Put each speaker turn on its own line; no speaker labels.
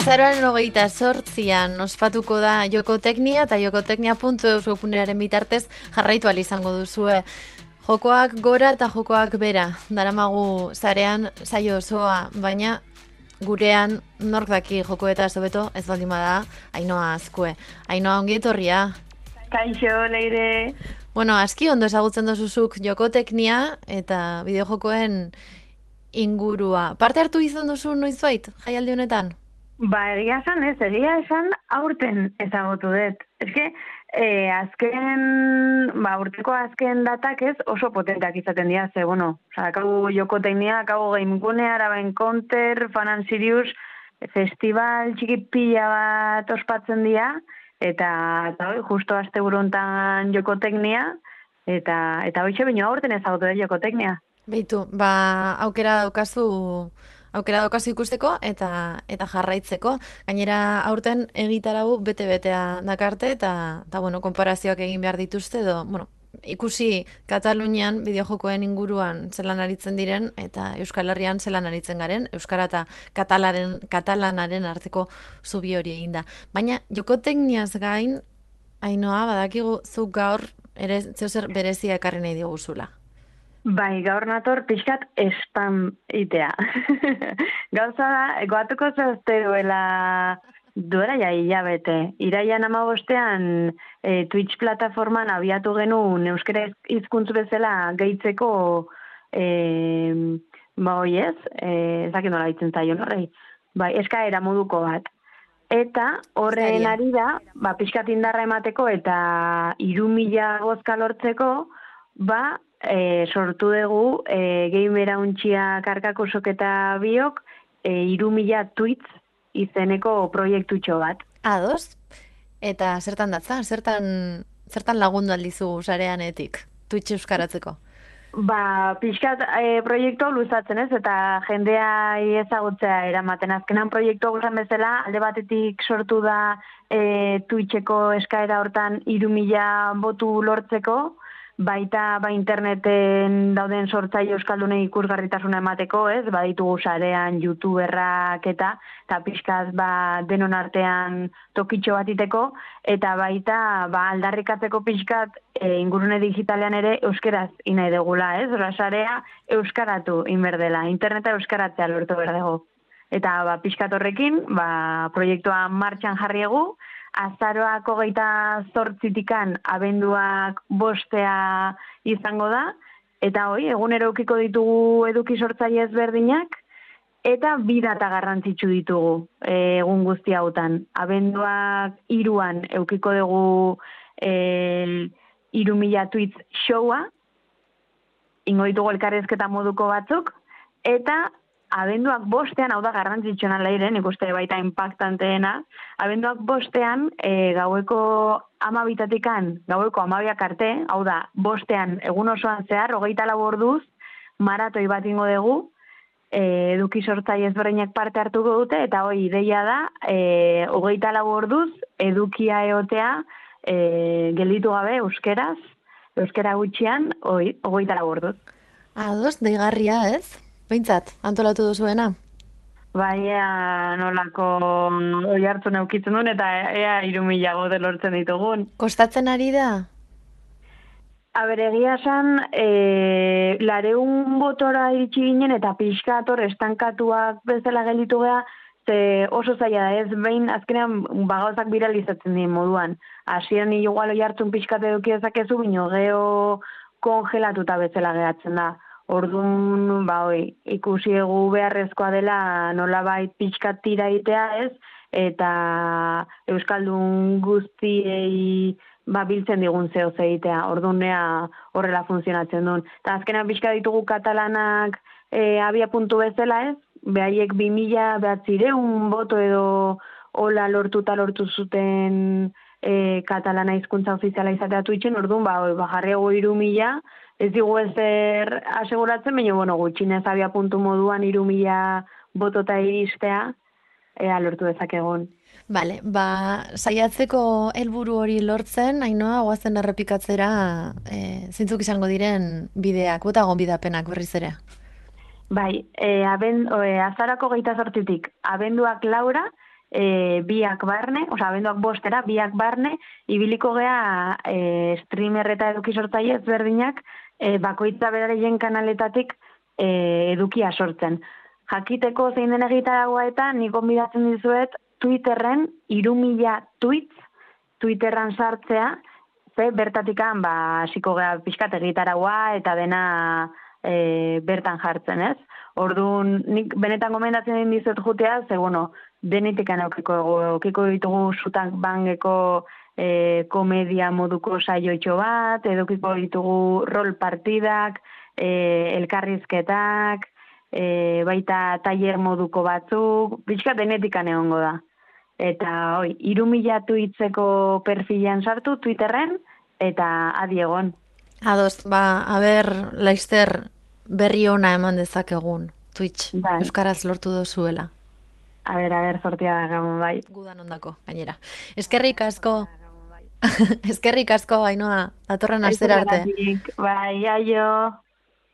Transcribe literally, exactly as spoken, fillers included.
Azaroaren hogeita sortzian ospatuko da Jokoteknia eta jokoteknia puntu eus webgunearen bitartez jarraitu ahal izango duzue. Jokoak gora eta jokoak bera, daramagu zarean saio osoa, baina gurean nork daki joko eta hobeto ez baldin bada Ainhoa Azkue. Ainhoa, ongi etorria.
Kaixo, Leire.
Bueno, aski ondo ezagutzen dozuzuk Jokoteknia eta bideojokoen ingurua. Parte hartu izan duzu noizbait jaialdi honetan?
Ba, egia esan ez, egia esan aurten ezagutu dut. Eske, eh, azken, ba, urteko azken datak ez oso potenteak izaten dira, ze, bueno, oza, kagu Jokoteknia, kagu Gamegunea, Araba Encounter, Fan and Serious, festival txiki pila bat ospatzen dira, eta, eta hoi, justo aste burontan Jokoteknia, eta, eta hoxe bino aurten ezagutu dut Jokoteknia.
Beitu, ba, aukera daukazu aukera daukazu ikusteko eta eta jarraitzeko. Gainera aurten egitarau bete-betea dakarte eta eta bueno, konparazioak egin behar dituzte edo, bueno, ikusi Katalunian bideojokoen inguruan zelan aritzen diren eta Euskal Herrian zelan aritzen garen, euskara eta katalaren katalanaren arteko zubi hori eginda. Baina Jokotekniaz gain, Ainhoa, badakigu zuk gaur ere zeozer berezia ekarri nahi diguzula.
Bai, gaur nator pixkat spam itea. Gauza da, goatuko zehazte duela, duela ja hilabete. Iraian amabostean e, Twitch plataforman abiatu genuen euskara hizkuntz bezala gehitzeko, e, ba hoi ez, e, ezakit nola ditzen zaion horrei, bai, eskaera moduko bat. Eta horren ari da, ba, pixkat indarra emateko eta hiru mila bozka lortzeko, ba, E, sortu dugu e, gamera untxia karkako soketa biok e, hiru mila tweets izeneko proiektutxo bat.
Ados? Eta zertan datza? Zertan, zertan lagundu aldizu sareanetik Twitch euskaratzeko?
Ba, pixkat e, proiektu luzatzen ez, eta jendea ezagutzea eramaten. Azkenan proiektu guzan bezala, alde batetik sortu da e, Twitcheko eskaera hortan hiru mila botu lortzeko, baita ba interneten dauden sortzaile euskaldunei ikusgarritasuna emateko, ez? Baditugu sarean youtuberrak eta eta pixkaz ba denon artean tokitxo bat iteko, eta baita ba aldarrikatzeko pixkat e, ingurune digitalean ere euskeraz inai degula, ez? Ora sarea euskaratu inberdela, interneta euskaratzea lortu berdego. Eta ba pixkat horrekin, ba proiektua martxan jarriegu. Azaroak hogeita zortzitikan abenduak bostea izango da, eta hoi, egunero eukiko ditugu eduki sortzaile ezberdinak, eta bi data garrantzitsu ditugu e, egun guzti hautan. Abenduak hiruan eukiko dugu e, hiru mila tweets showa, ingo ditugu elkarrezketa moduko batzuk, eta abenduak bostean, hau da garrantzitsuena Leiren, ikuste baita impactanteena, abenduak bostean, e, gaueko amabitatikan, gaueko amabiak arte, hau da, bostean, egun osoan zehar, hogeita lau orduz, maratoi bat ingo dugu, e, eduki sortzaile ezberdinak parte hartuko dute, eta hoi ideia da, e, hogeita lau orduz, edukia eotea, e, gelditu gabe, euskeraz, euskera gutxian, hoi, hogeita lau orduz.
Ados, deigarria ez? Beintzat, antolatu duzuena?
Baina nolako oi hartu neukitzen duen eta ea hiru mila gode lortzen ditugun.
Kostatzen ari da?
Aber, egia esan, e, lareun botora iritsi ginen eta pixkator estankatuak bezala gelditu geha, ze oso zaila da ez, behin azkenean bagauzak biralizatzen dien moduan. Hasieran igual oi hartzun pixkat eduki dezakezu, bino geho kongelatuta bezala gehatzen da. Orduan, ba, oi, ikusi egu beharrezkoa dela nolabait pixkat tira itea ez, eta euskaldun guztiei ba, biltzen digun zeo zeitea, orduan horrela funtzionatzen duen. Eta azkenan pixka ditugu katalanak e, abia puntu bezala ez, behaiek bi mila behatzireun boto edo hola lortuta lortu zuten e, katalana hizkuntza ofiziala izatea Twitchen, orduan, ba, oi, ba, jarriago hiru mila, ez digu ezer aseguratzen, baina, bueno, gutxinez abia puntu moduan hiru mila botota iristea, ea lortu dezakegun.
Bale, ba, saiatzeko helburu hori lortzen, Ainhoa, goazen errepikatzera e, zintzuk izango diren bideak, bota gonbidapenak berriz ere.
Bai, e, aben, e, azarako geita sortitik, abenduak laura, e, biak barne, oza, abenduak bostera, biak barne, ibiliko gea e, streamer eta eduki sortzaile ezberdinak e, bakoitza berareien kanaletatik e, edukia sortzen. Jakiteko zein den egitaragoa eta nik gonbidatzen dizuet Twitterren hiru mila tweets Twitterran sartzea, ze bertatikan ba hasiko gea pixkat egitaragoa eta dena e, bertan jartzen, ez? Orduan, nik benetan gomendatzen den dizut jutea, ze bueno, denetik aukiko aukiko ditugu sutan bangeko e, komedia moduko saioitxo bat, edukiko ditugu rol partidak, e, elkarrizketak, e, baita tailer moduko batzuk, pixka denetik egongo da. Eta, oi, hiru mila tweetseko perfilan sartu Twitterren, eta adi egon.
Ados, ba, aber, laizter berri ona eman dezakegun, Twitch,
Bai,
Euskaraz lortu dozuela.
a ber, a ber, sortia da gamon, bai.
Gudan ondako, gainera. Eskerrik asko, eskerrik asko, Ainhoa, datorren astera arte.
Aizugatik, bai, aio.